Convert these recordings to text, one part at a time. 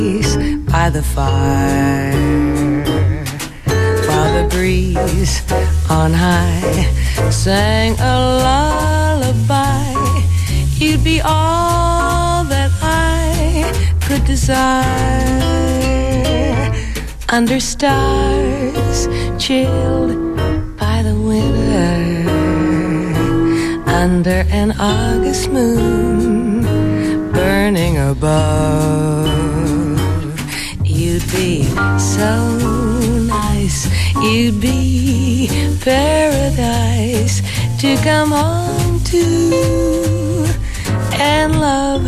by the fire, while the breeze on high sang a lullaby. You'd be all that I could desire, under stars chilled by the winter, under an August moon burning above. You'd be so nice, you'd be paradise to come home to and love.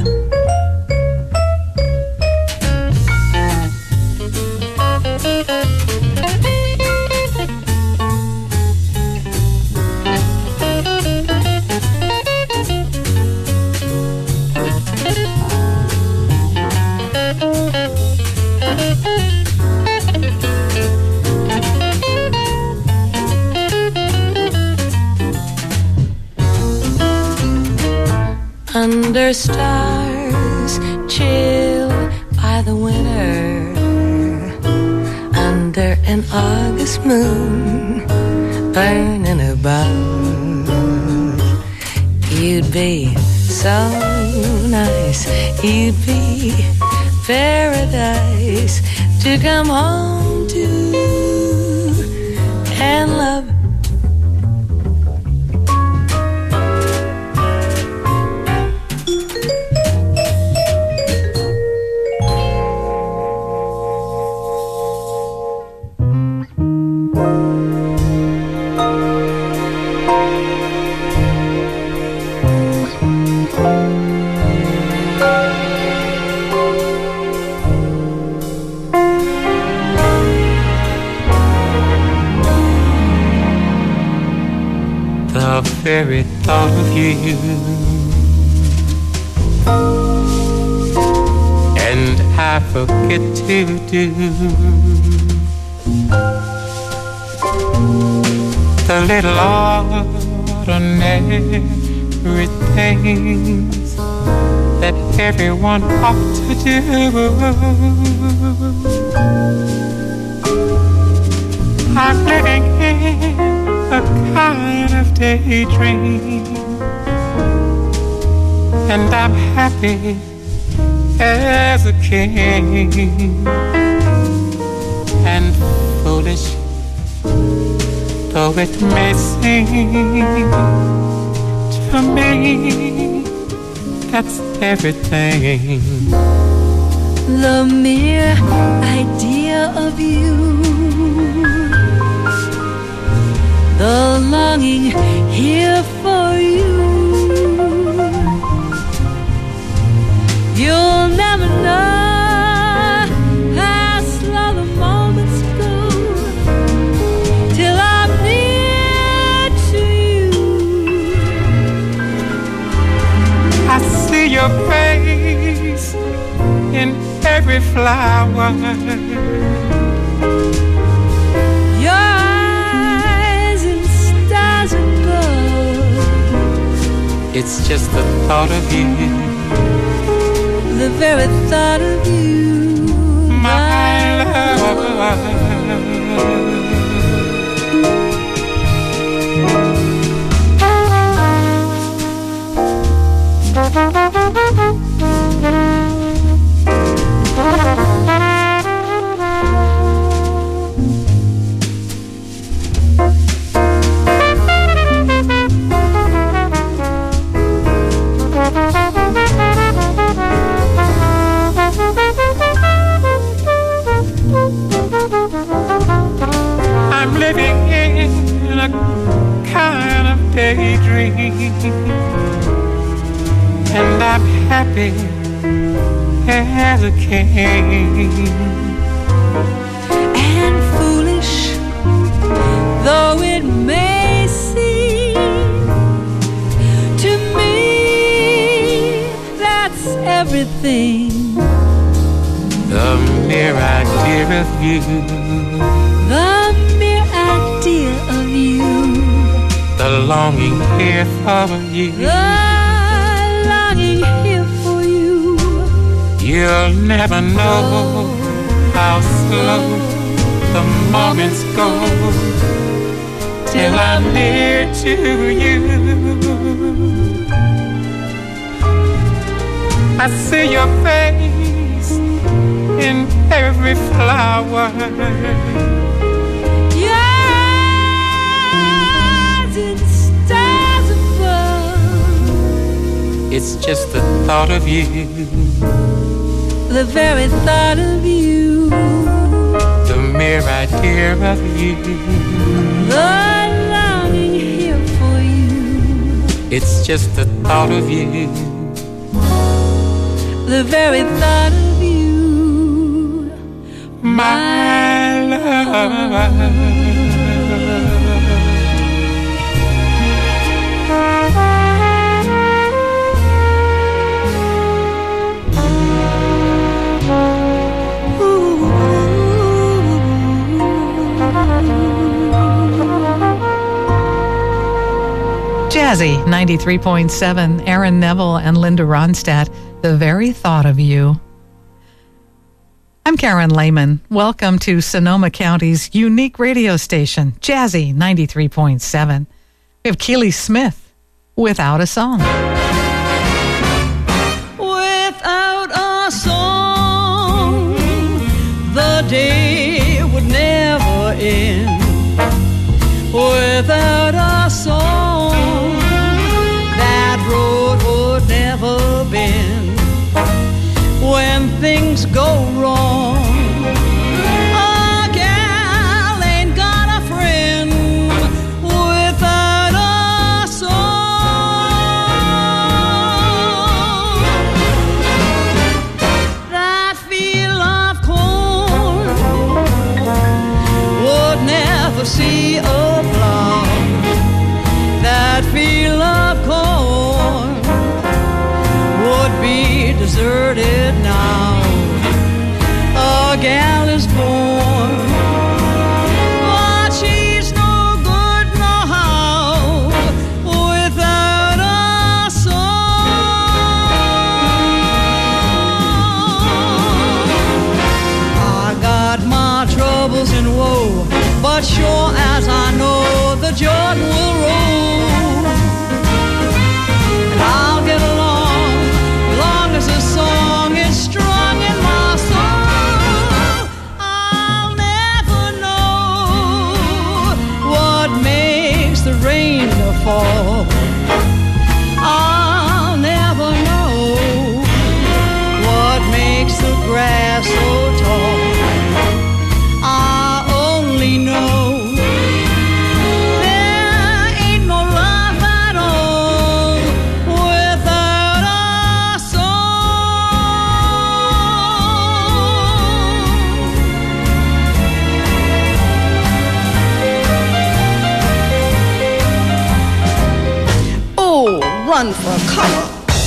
Under stars chilled by the winter, under an August moon burning above. You'd be so nice, you'd be paradise to come home to and love. The very thought of you, and I forget to do the little ordinary things that everyone ought to do. I'm living in a kind of daydream, and I'm happy as a king, and foolish though it may seem to me, that's everything. The mere idea of you, the longing here for you, you'll never know how slow the moments go till I'm near to you. I see your face in every flower, it's just the thought of you, the very thought of you, my love. I'm living in a kind of daydream, and I'm happy as a king, and foolish though it may seem to me, that's everything. The mere idea of you, the mere idea of you, the longing here for you, the longing here for you. You'll never know how slow the moments go till I'm near to you. I see your face in every flower. Yes, in stars above. It's just the thought of you, the very thought of you, the mere idea of you, the longing here for you. It's just the thought of you, the very thought of you, my love. Jazzy 93.7, Aaron Neville and Linda Ronstadt, the very thought of you. I'm Karen Lehman. Welcome to Sonoma County's unique radio station, Jazzy 93.7. We have Keely Smith, Without a Song. Without a song, the day would never end. Without a song, that road would never bend. When things go wrong, a gal ain't got a friend without a song. That field of corn would never see a plow. That field of corn would be deserted now. A gal is born, but she's no good no how without a song. I got my troubles and woe, but sure as I know the Jordan will roll, and I'll get along long as the song is strong in my soul. I'll never know what makes the rain fall. I'll never know what makes the grass so tall. I only know there ain't no love at all without a song. Oh, run for cover.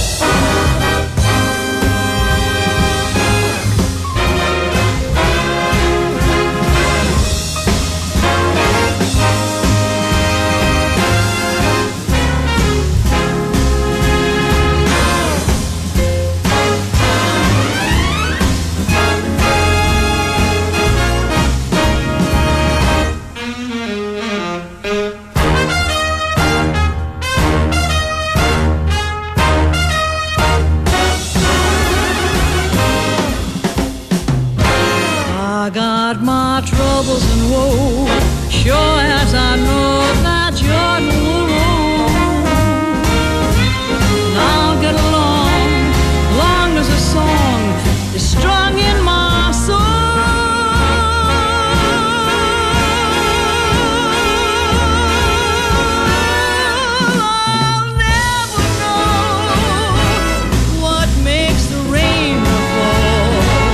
I got my troubles and woe, sure as I know that Jordan will roll. And I'll get along, long as a song is strung in my soul. I'll never know what makes the rain fall.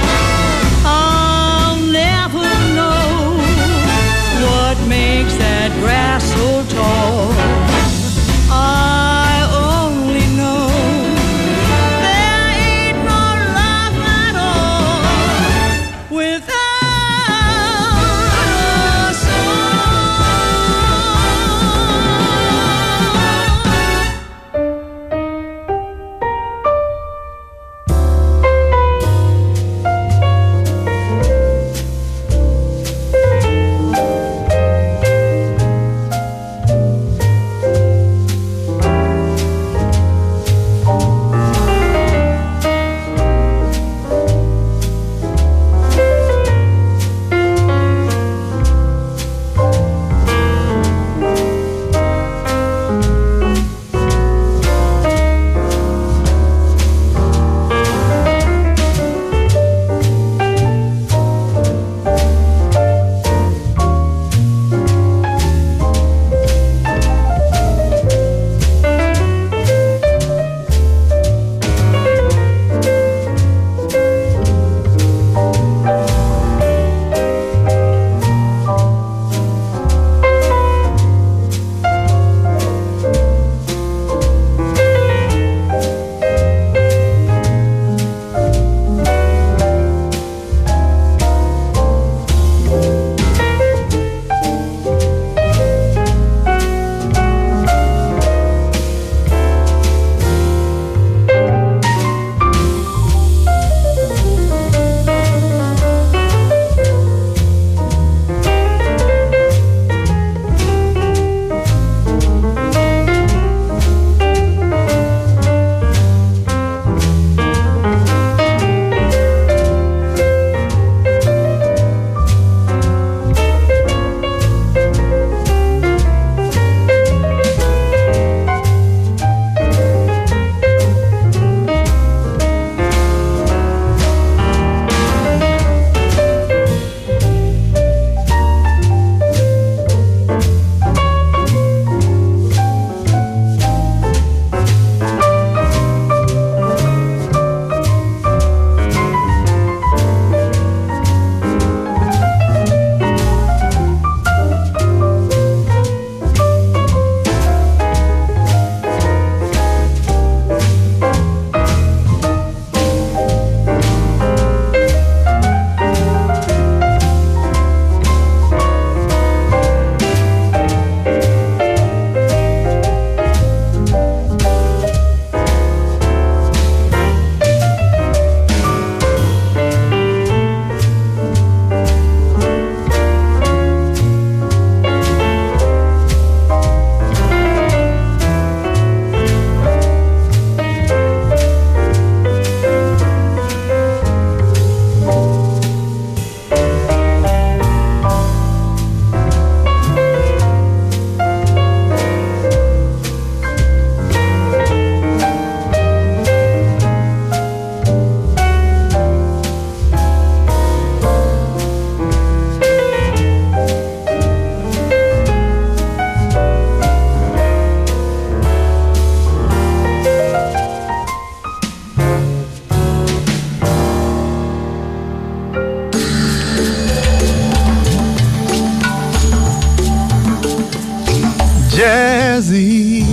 I'll never know what makes that grass so tall. I only know there ain't no love at all Jazzy.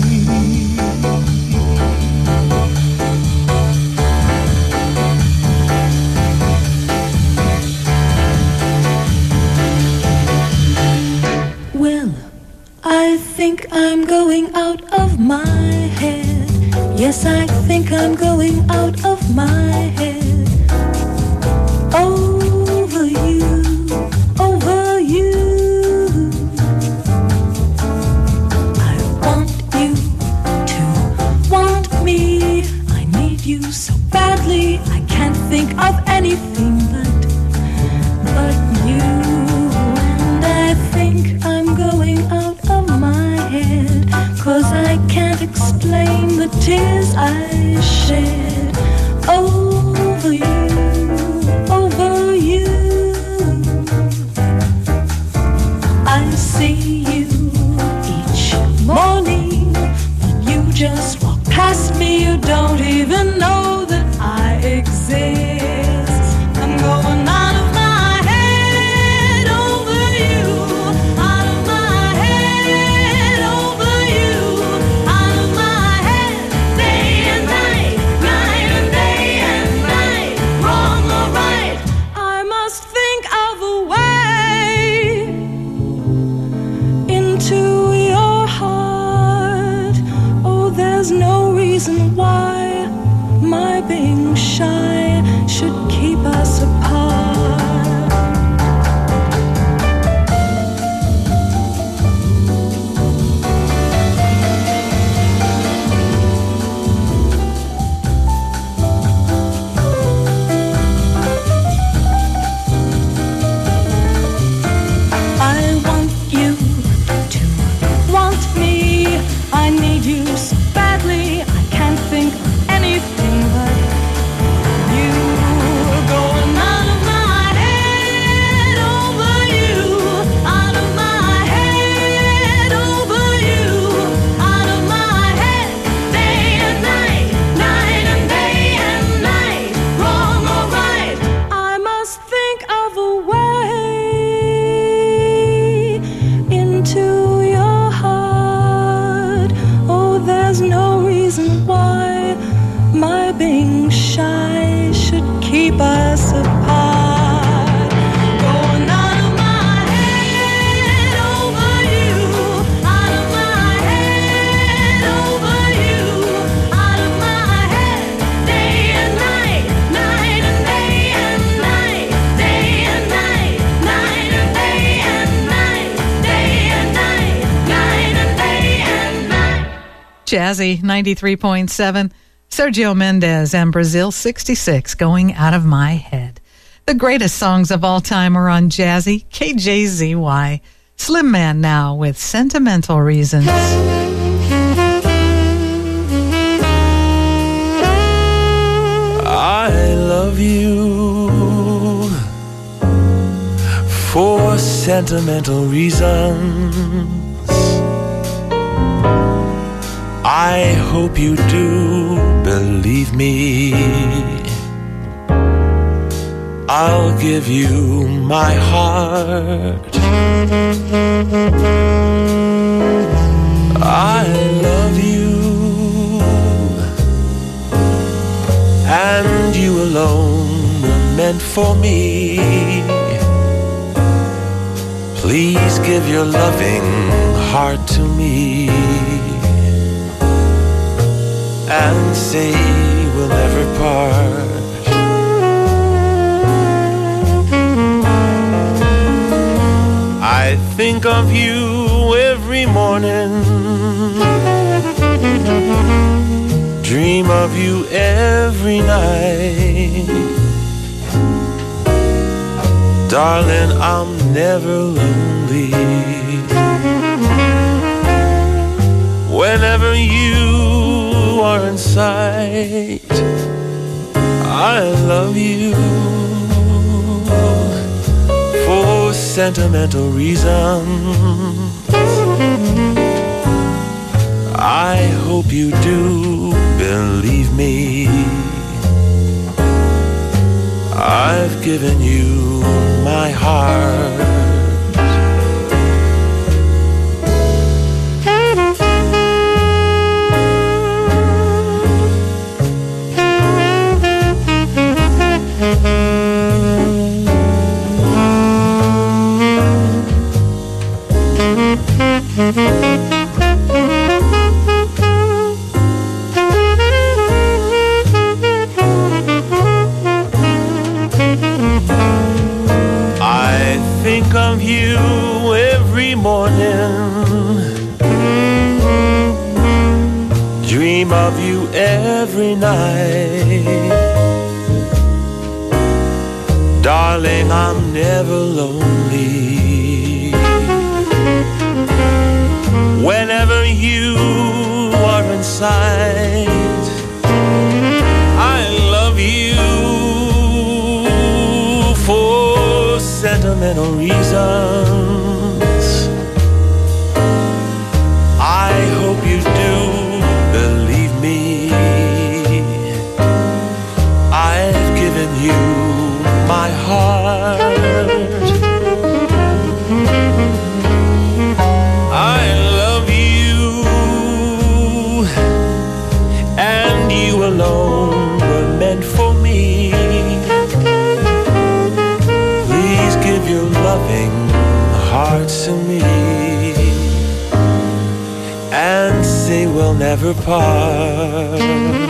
Well, I think I'm going out of my head. Yes, I think I'm going out of my head. Over you, over you. I want you to want me. I need you so badly. I can't think of anything but you. And I think I'm going out of my head, 'cause I can't explain the tears I shed over you, over you. I see you each morning, but you just walk past me. You don't even know that I exist. I'm going out of my head over you, out of my head over you, out of my head, day and night, night and day and night, wrong or right. I must think of a way into your heart. Oh, there's no reason why my being shy should keep us apart. I want you to want me. I need you so badly. I can't think of anything but you. Going out of my head over you, out of my head over you, out of my head, day and night, night and day and night, wrong or right. I must think of a way into your heart. Oh, there's no reason why my being shy should keep us apart. Going out of my head over you, out of my head over you, out of my head, day and night, night and day and night, day and night, night and day and night, day and night, night and day and night. Jazzy 93.7. Sergio Mendes and Brazil 66, Going Out of My Head. The greatest songs of all time are on Jazzy, KJZY. Slim Man now with Sentimental Reasons. I love you for sentimental reasons. I hope you do believe me. I'll give you my heart. I love you, and you alone were meant for me. Please give your loving heart to me, and say we'll never part. I think of you every morning, dream of you every night. Darling, I'm never lonely whenever you are in sight. I love you for sentimental reasons. I hope you do believe me. I've given you my heart. every night. Darling, I'm never lonely. Whenever you are in sight, I love you for sentimental reasons. I hope you do believe me. I've given you my heart. I love you, and you alone were meant for me. Please give your loving heart to me, and say we'll never part.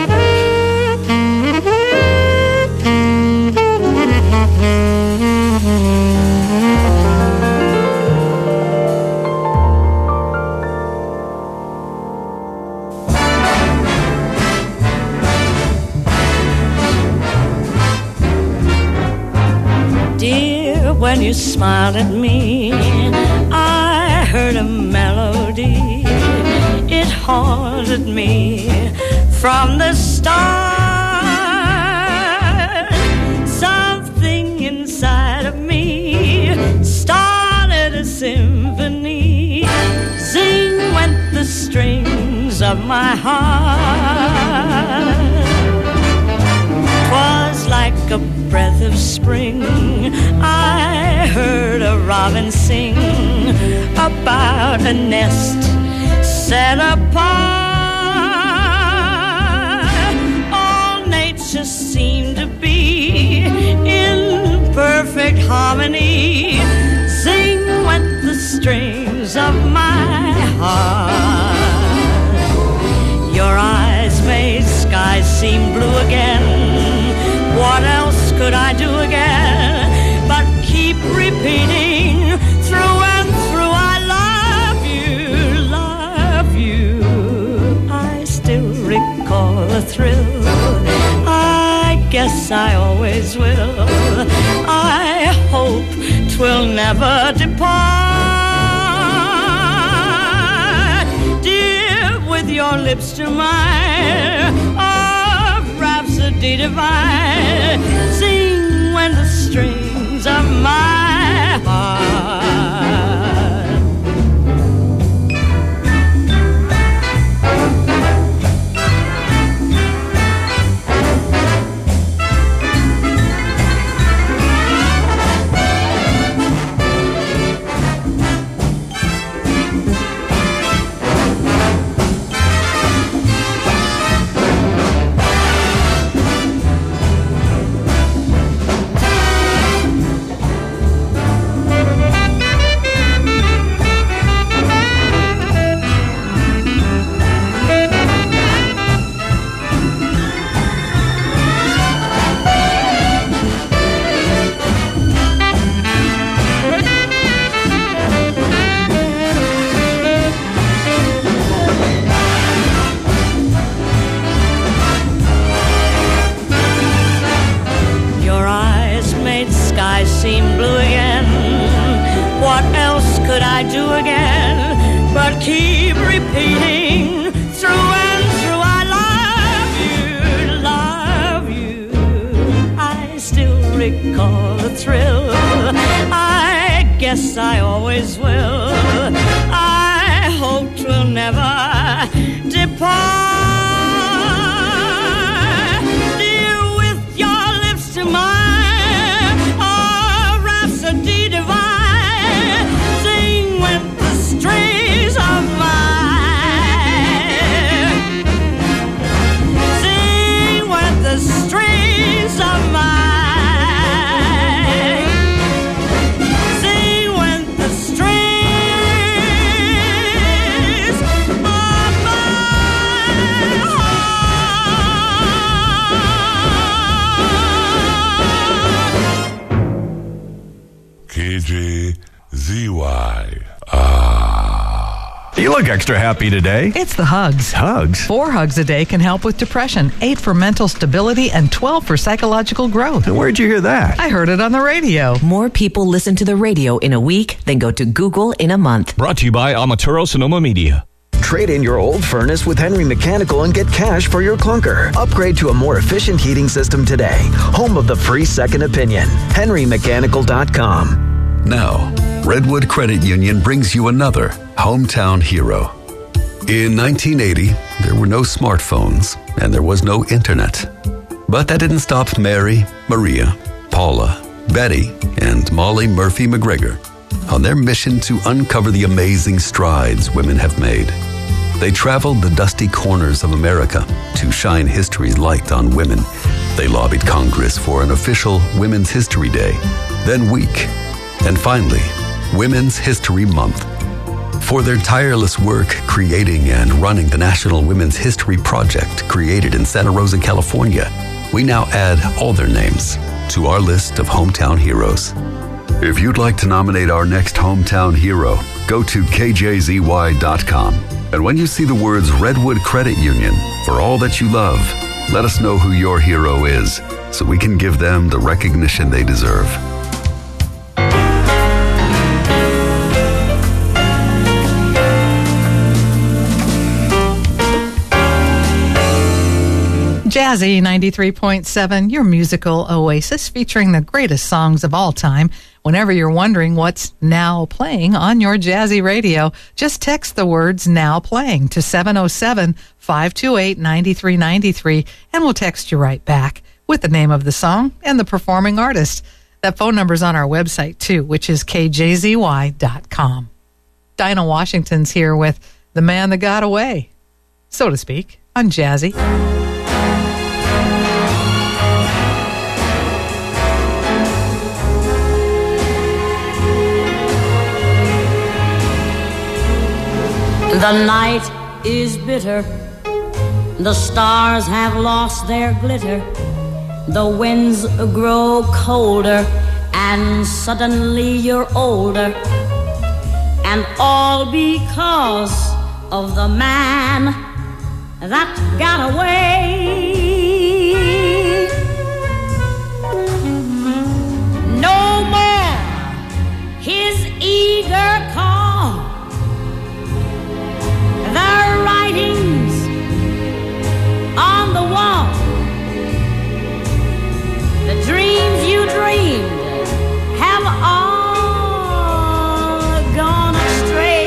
When you smiled at me, I heard a melody. It haunted me from the start. Something inside of me started a symphony. Zing went the strings of my heart. 'Twas like a breath of spring. I heard a robin sing about a nest set apart. All nature seemed to be in perfect harmony. Sing went the strings of my heart. Your eyes made skies seem blue again. What else could I do again but keep repeating through and through? I love you, love you. I still recall the thrill. I guess I always will. I hope 'twill never depart. Dear, with your lips to mine, rhapsody divine, sing when the strings of my heart. Seem blue again. What else could I do again but keep repeating through and through? I love you, love you. I still recall the thrill. I guess I always will. I hope 'twill never depart. Dear, with your lips to mine, divine, sing with the strings of mine, sing with the strings of mine, sing with the strings of my heart. KJZY. You look extra happy today. It's the hugs. Hugs? 4 hugs a day can help with depression, 8 for mental stability, and 12 for psychological growth. And where'd you hear that? I heard it on the radio. More people listen to the radio in a week than go to Google in a month. Brought to you by Amaturo Sonoma Media. Trade in your old furnace with Henry Mechanical and get cash for your clunker. Upgrade to a more efficient heating system today. Home of the free second opinion. HenryMechanical.com. Now, Redwood Credit Union brings you another hometown hero. In 1980, there were no smartphones and there was no internet. But that didn't stop Mary, Maria, Paula, Betty, and Molly Murphy McGregor on their mission to uncover the amazing strides women have made. They traveled the dusty corners of America to shine history's light on women. They lobbied Congress for an official Women's History Day, then week, and finally, Women's History Month. For their tireless work creating and running the National Women's History Project created in Santa Rosa, California, we now add all their names to our list of hometown heroes. If you'd like to nominate our next hometown hero, go to kjzy.com. And when you see the words Redwood Credit Union, for all that you love, let us know who your hero is so we can give them the recognition they deserve. Jazzy 93.7, your musical oasis featuring the greatest songs of all time. Whenever you're wondering what's now playing on your Jazzy radio, just text the words now playing to 707-528-9393 and we'll text you right back with the name of the song and the performing artist. That phone number's on our website too, which is kjzy.com. Dinah Washington's here with The Man That Got Away, so to speak, on Jazzy. The night is bitter, the stars have lost their glitter, the winds grow colder, and suddenly you're older, and all because of the man that got away. No more his eager call, the writings on the wall, the dreams you dreamed have all gone astray.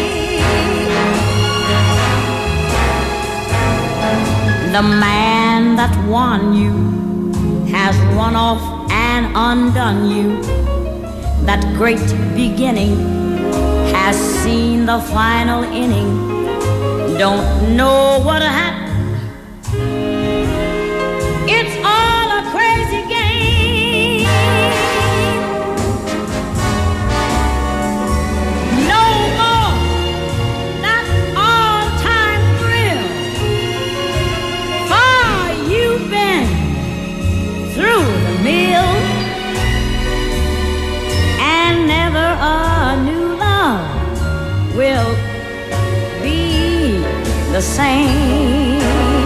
The man that won you has run off and undone you. That great beginning has seen the final inning. Don't know what happened. It's all a crazy game. No more that all-time thrill. Far you've been through the mill, and never a new love will the same.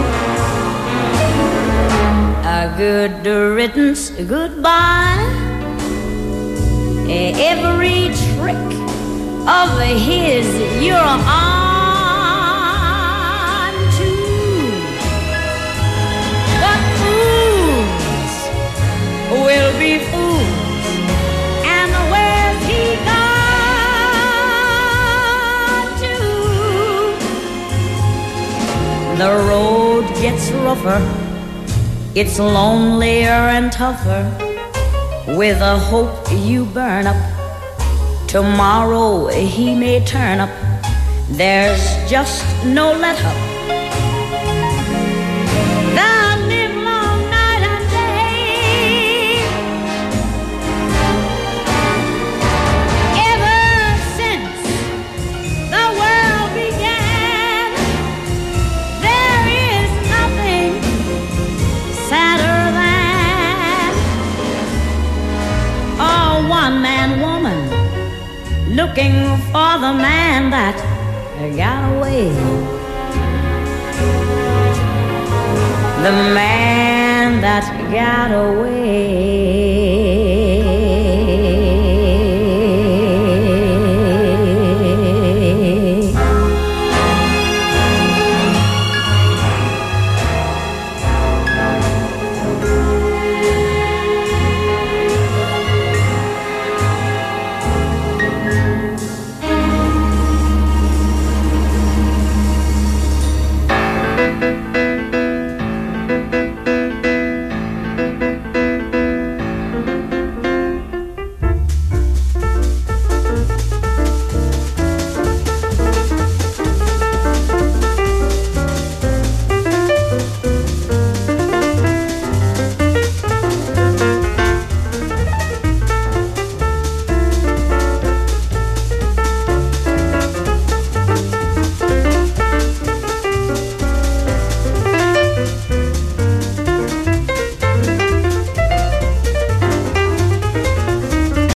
A good riddance, goodbye. Every trick of his you're on to. But fools will be fools, and where's he gone? The road gets rougher, it's lonelier and tougher. With a hope you burn up, tomorrow he may turn up. There's just no let up. The live long night and day. Ever since the world began, there is nothing sadder than a one-man woman looking for the man that got away. The man that got away.